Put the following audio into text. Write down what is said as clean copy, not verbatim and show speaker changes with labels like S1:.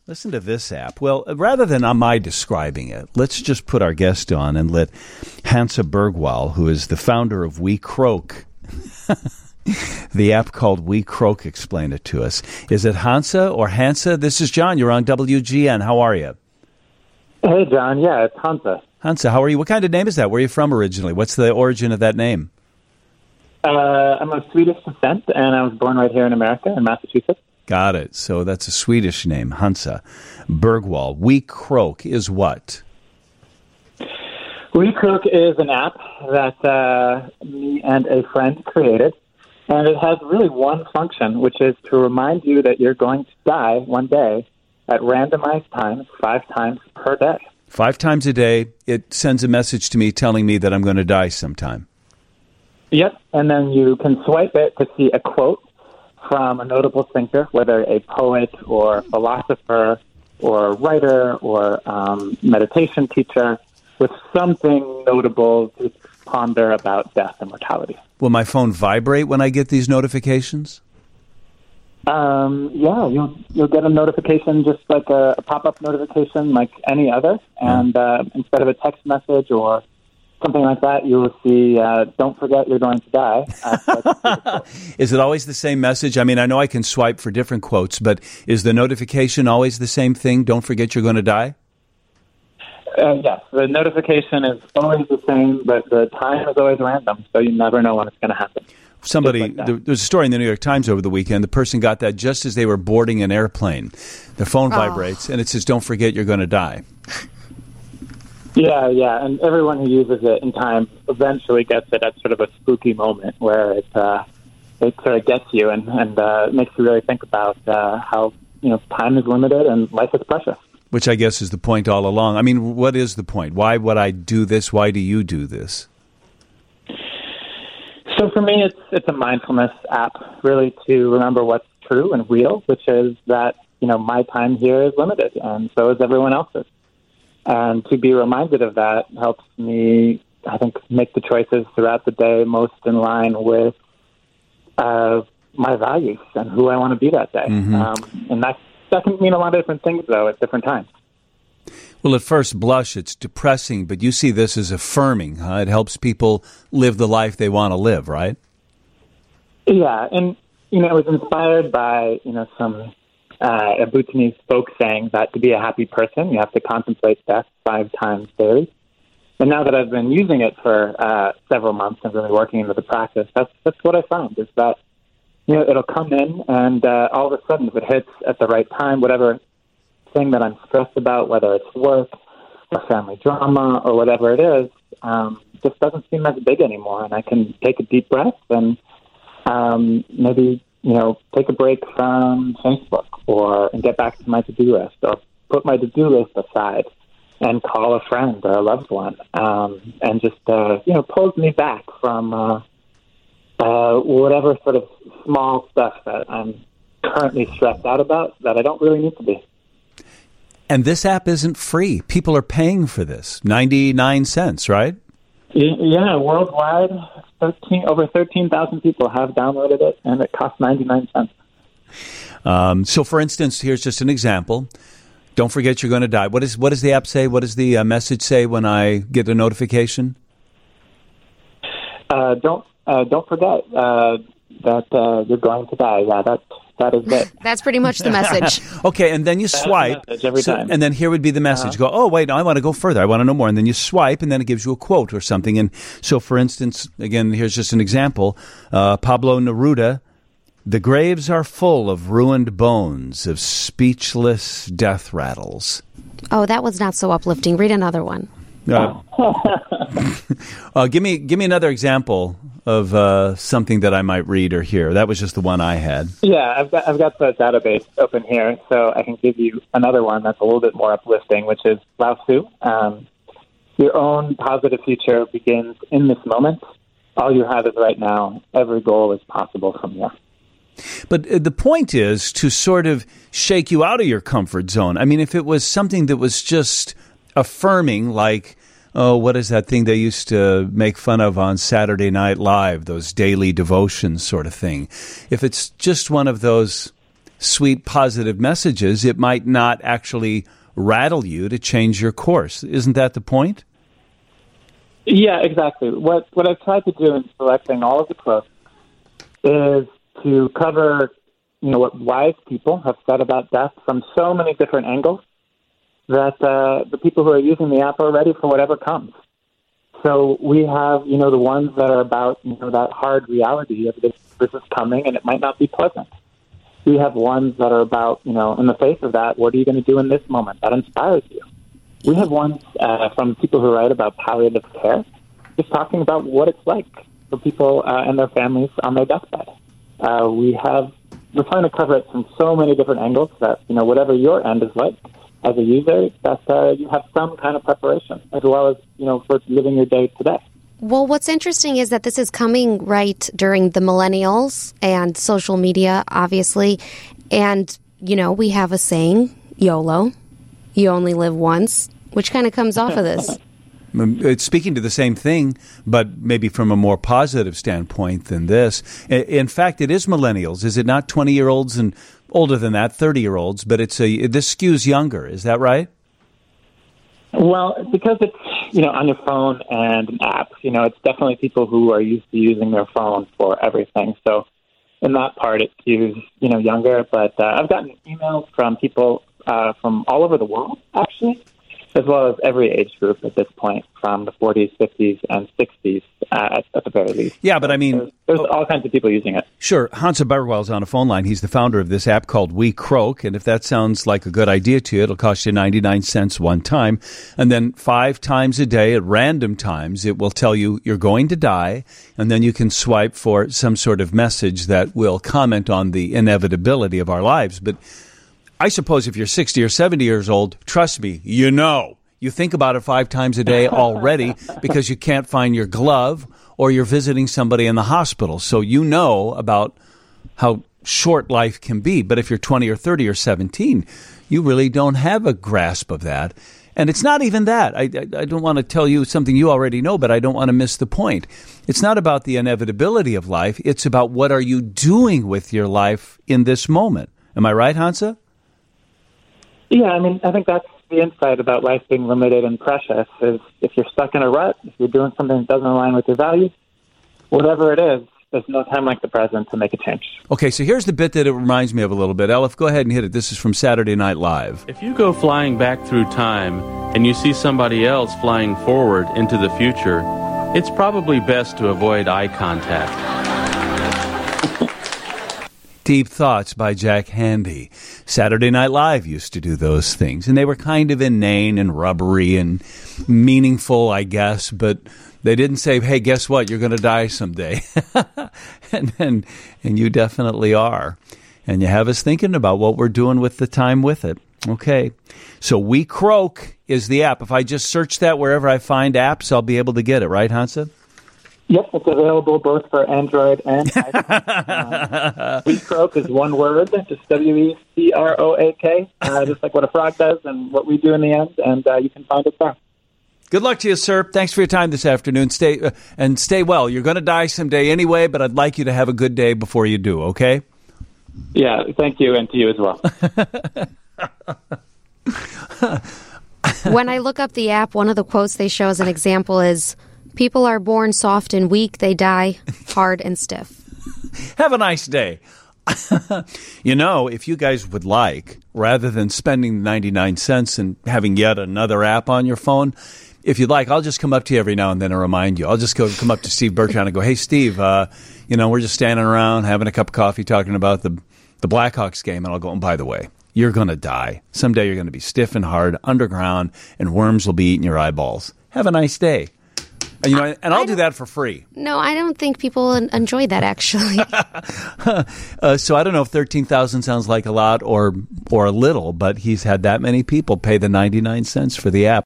S1: Listen to this app. Well, rather than my describing it, let's just put our guest on and let Hansa Bergwall, who is the founder of We Croak, the app called We Croak, explain it to us. Is it Hansa or Hansa? This is John. You're on WGN. How are you?
S2: Hey, John. Yeah, it's Hansa.
S1: Hansa, how are you? What kind of name is that? Where are you from originally? What's the origin of that name?
S2: I'm of Swedish descent, and I was born right here in America, in Massachusetts.
S1: Got it. So that's a Swedish name, Hansa Bergwall. We Croak is what?
S2: We Croak is an app that me and a friend created, and it has really one function, which is to remind you that you're going to die one day at randomized times, 5 times per day.
S1: 5 times a day, it sends a message to me telling me that I'm going to die sometime.
S2: Yep, and then you can swipe it to see a quote from a notable thinker, whether a poet or philosopher or writer or meditation teacher, with something notable to ponder about death and mortality.
S1: Will my phone vibrate when I get these notifications?
S2: Yeah, you'll get a notification, just like a pop-up notification like any other, and instead of a text message or something like that, you will see, don't forget you're going to die.
S1: Is it always the same message? I mean, I know I can swipe for different quotes, but is the notification always the same thing? Don't forget you're going to die?
S2: Yes, the notification is always the same, but the time is always random, so you never know when it's going to happen.
S1: Somebody, there was a story in the New York Times over the weekend. The person got that just as they were boarding an airplane. The phone vibrates, and it says, don't forget you're going to die.
S2: Yeah, and everyone who uses it in time eventually gets it at sort of a spooky moment where it sort of gets you and makes you really think about how time is limited and life is precious.
S1: Which I guess is the point all along. I mean, what is the point? Why would I do this? Why do you do this?
S2: So for me, it's a mindfulness app, really, to remember what's true and real, which is that my time here is limited, and so is everyone else's. And to be reminded of that helps me, I think, make the choices throughout the day most in line with my values and who I want to be that day. Mm-hmm. And that can mean a lot of different things, though, at different times.
S1: Well, at first blush, it's depressing, but you see this as affirming. Huh? It helps people live the life they want to live, right?
S2: Yeah, and, it was inspired by, some a Bhutanese folk saying that to be a happy person, you have to contemplate death 5 times daily. And now that I've been using it for several months and really working into the practice, that's what I found is that it'll come in and all of a sudden, if it hits at the right time, whatever thing that I'm stressed about, whether it's work or family drama or whatever it is, just doesn't seem as big anymore. And I can take a deep breath and maybe take a break from Facebook and get back to my to-do list or put my to-do list aside and call a friend or a loved one and just, pulls me back from whatever sort of small stuff that I'm currently stressed out about that I don't really need to be.
S1: And this app isn't free. People are paying for this. 99 cents, right?
S2: Yeah, worldwide, over 13,000 people have downloaded it, and it costs 99 cents.
S1: So, for instance, here's just an example. Don't forget you're going to die. What does the app say? What does the message say when I get a notification?
S2: Don't forget that you're going to die. Yeah, that is it.
S3: That's pretty much the message.
S1: Okay, and then you swipe.
S2: Every time.
S1: And then here would be the message. Go, oh, wait, I want to go further. I want to know more. And then you swipe, and then it gives you a quote or something. And so, for instance, again, here's just an example. Pablo Neruda, the graves are full of ruined bones, of speechless death rattles.
S3: Oh, that was not so uplifting. Read another one.
S1: Give me another example of something that I might read or hear. That was just the one I had.
S2: Yeah, I've got the database open here, so I can give you another one that's a little bit more uplifting, which is Lao Tzu. Your own positive future begins in this moment. All you have is right now. Every goal is possible from here.
S1: But the point is to sort of shake you out of your comfort zone. I mean, if it was something that was just affirming, like, oh, what is that thing they used to make fun of on Saturday Night Live, those daily devotions sort of thing. If it's just one of those sweet, positive messages, it might not actually rattle you to change your course. Isn't that the point?
S2: Yeah, exactly. What I've tried to do in selecting all of the quotes is to cover, what wise people have said about death from so many different angles that the people who are using the app are ready for whatever comes. So we have, the ones that are about, that hard reality of this is coming and it might not be pleasant. We have ones that are about, in the face of that, what are you going to do in this moment? That inspires you. We have ones from people who write about palliative care, just talking about what it's like for people and their families on their deathbed. We're trying to cover it from so many different angles that, whatever your end is like as a user, that you have some kind of preparation, as well as, for living your day today.
S3: Well, what's interesting is that this is coming right during the millennials and social media, obviously. And, we have a saying, YOLO, you only live once, which kind of comes off of this.
S1: It's speaking to the same thing, but maybe from a more positive standpoint than this. In fact, it is millennials. Is it not 20-year-olds and older than that, 30-year-olds? But this skews younger. Is that right?
S2: Well, because it's, on your phone and an app, it's definitely people who are used to using their phone for everything. So in that part, it skews, younger. But I've gotten emails from people from all over the world, actually, as well as every age group at this point, from the 40s, 50s, and 60s at the very least.
S1: Yeah, but I mean...
S2: There's all kinds of people using it.
S1: Sure. Hansa Bergwall's on a phone line. He's the founder of this app called We Croak, and if that sounds like a good idea to you, it'll cost you 99 cents one time, and then 5 times a day at random times, it will tell you you're going to die, and then you can swipe for some sort of message that will comment on the inevitability of our lives. But I suppose if you're 60 or 70 years old, trust me, you think about it 5 times a day already because you can't find your glove or you're visiting somebody in the hospital. So you know about how short life can be. But if you're 20 or 30 or 17, you really don't have a grasp of that. And it's not even that. I don't want to tell you something you already know, but I don't want to miss the point. It's not about the inevitability of life. It's about what are you doing with your life in this moment. Am I right, Hansa?
S2: Yeah, I think that's the insight about life being limited and precious is if you're stuck in a rut, if you're doing something that doesn't align with your values, whatever it is, there's no time like the present to make a change.
S1: Okay, so here's the bit that it reminds me of a little bit. Elif, go ahead and hit it. This is from Saturday Night Live.
S4: If you go flying back through time and you see somebody else flying forward into the future, it's probably best to avoid eye contact.
S1: Deep Thoughts by Jack Handey. Saturday Night Live used to do those things, and they were kind of inane and rubbery and meaningful, I guess, but they didn't say, hey, guess what, you're going to die someday. and you definitely are. And you have us thinking about what we're doing with the time with it. Okay, so We Croak is the app. If I just search that wherever I find apps, I'll be able to get it, right, Hansa?
S2: Yep, it's available both for Android and iPhone. We Croak is one word, just WECROAK, just like what a frog does and what we do in the end, and you can find it there.
S1: Good luck to you, sir. Thanks for your time this afternoon. Stay well. You're going to die someday anyway, but I'd like you to have a good day before you do, okay?
S2: Yeah, thank you, and to you as well.
S3: When I look up the app, one of the quotes they show as an example is, people are born soft and weak, they die hard and stiff.
S1: Have a nice day. If you guys would like, rather than spending 99 cents and having yet another app on your phone, if you'd like, I'll just come up to you every now and then and remind you. I'll just come up to Steve Bertrand and go, hey, Steve, we're just standing around having a cup of coffee talking about the Blackhawks game. And I'll go, and by the way, you're going to die. Someday you're going to be stiff and hard underground and worms will be eating your eyeballs. Have a nice day. And I'll do that for free.
S3: No, I don't think people enjoy that, actually.
S1: So I don't know if 13,000 sounds like a lot or a little, but he's had that many people pay the 99 cents for the app.